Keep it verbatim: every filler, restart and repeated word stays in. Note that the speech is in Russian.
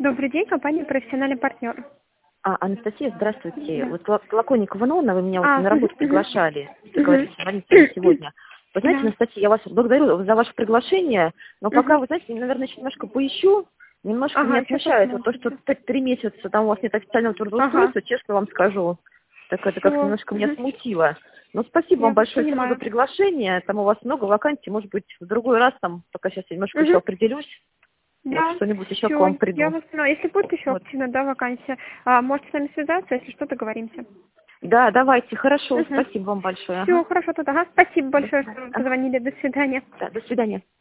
Добрый день, компания «Профессиональный партнер». А, Анастасия, здравствуйте. Да. Вот Лак- Лаконникова Нонна, вы меня вот А, на работу мгм, мгм. приглашали. Мгм. Договорились звонить мне сегодня. Вы знаете, Да. Анастасия, я вас благодарю за ваше приглашение, но пока, Мгм. вы знаете, наверное, еще немножко поищу. Немножко Ага, меня еще смущает вот то, что посмотрите. т- три месяца там у вас нет официального Ага. трудоустройства, честно вам скажу. Так это как-то Все. немножко меня смутило. Но спасибо Я вам вас большое все равно за понимаю. приглашение. Там у вас много вакансий, может быть, в другой раз там, пока сейчас я немножко еще Мгм. определюсь, вот Да. что-нибудь еще к вам Все. Я приду. вас понимаю. Если будет еще Вот. активно, да, вакансия, а, можете с нами связаться, если что, договоримся. Да, давайте, хорошо, Угу. спасибо вам большое. Ага. Все, хорошо тогда. Ага. Спасибо До большое, свидания. что Ага. позвонили. До свидания. Да, до свидания.